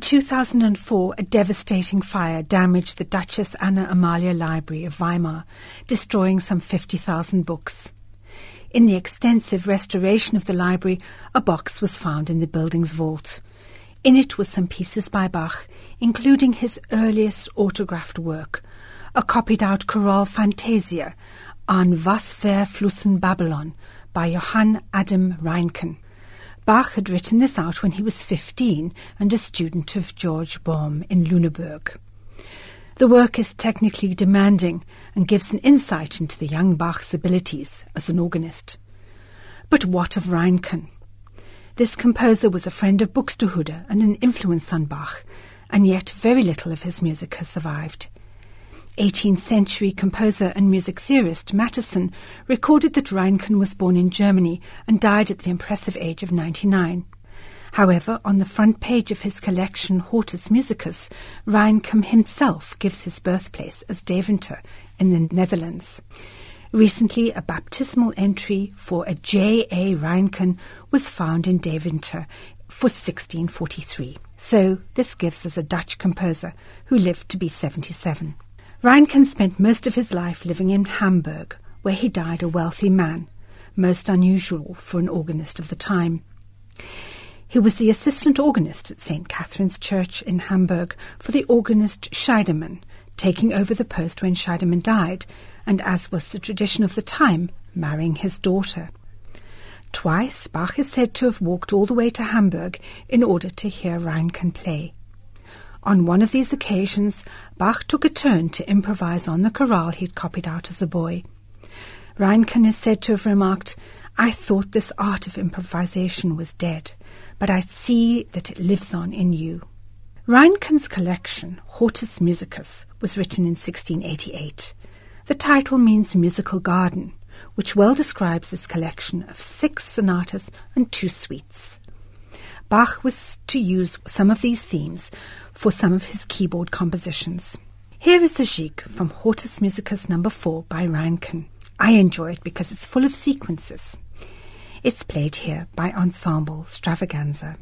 2004, a devastating fire damaged the Duchess Anna Amalia Library of Weimar, destroying some 50,000 books. In the extensive restoration of the library, a box was found in the building's vault. In it were some pieces by Bach, including his earliest autographed work, a copied-out chorale Fantasia, An was verflussen Babylon, by Johann Adam Reinken. Bach had written this out when he was 15 and a student of George Baum in Lüneburg. The work is technically demanding and gives an insight into the young Bach's abilities as an organist. But what of Reinken? This composer was a friend of Buxtehude and an influence on Bach, and yet very little of his music has survived. 18th century composer and music theorist Mattheson recorded that Reinken was born in Germany and died at the impressive age of 99. However, on the front page of his collection Hortus Musicus, Reinken himself gives his birthplace as Deventer in the Netherlands. Recently, a baptismal entry for a J.A. Reinken was found in Deventer for 1643. So this gives us a Dutch composer who lived to be 77. Reinken spent most of his life living in Hamburg, where he died a wealthy man, most unusual for an organist of the time. He was the assistant organist at St. Catherine's Church in Hamburg for the organist Scheidemann, taking over the post when Scheidemann died, and as was the tradition of the time, marrying his daughter. Twice Bach is said to have walked all the way to Hamburg in order to hear Reinken play. On one of these occasions, Bach took a turn to improvise on the chorale he'd copied out as a boy. Reinken is said to have remarked, "I thought this art of improvisation was dead, but I see that it lives on in you." Reinken's collection, Hortus Musicus, was written in 1688. The title means musical garden, which well describes this collection of 6 sonatas and 2 suites. Bach was to use some of these themes for some of his keyboard compositions. Here is the Gigue from Hortus Musicus No. 4 by Reinken. I enjoy it because it's full of sequences. It's played here by Ensemble Stravaganza.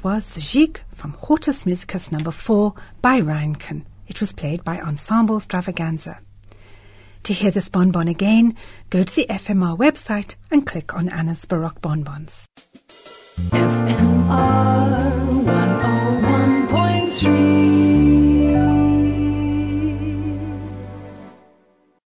was the Gigue from Hortus Musicus No. 4 by Reinken. It was played by Ensemble Stravaganza. To hear this bonbon again, go to the FMR website and click on Anna's Baroque Bonbons. FM